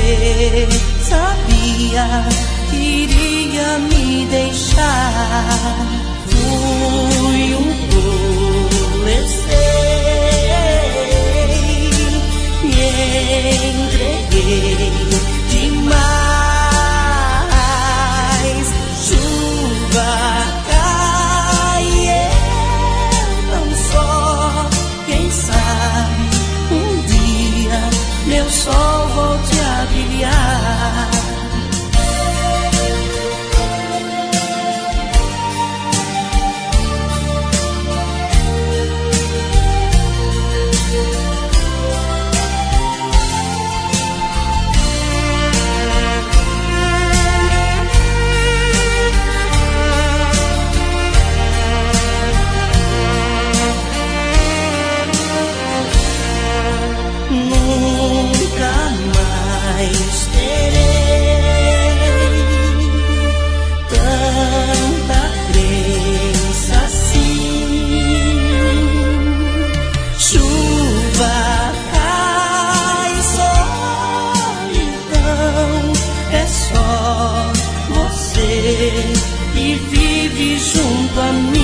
Você sabia que iria me deixar. Fui um tolessei, me entreguei demais. Chuva cai, eu tão só. Quem sabe um dia meu sol volte a brilhar. Nunca mais terei tanta crença assim. Chuva cai, solidão, é só você que vive junto a mim.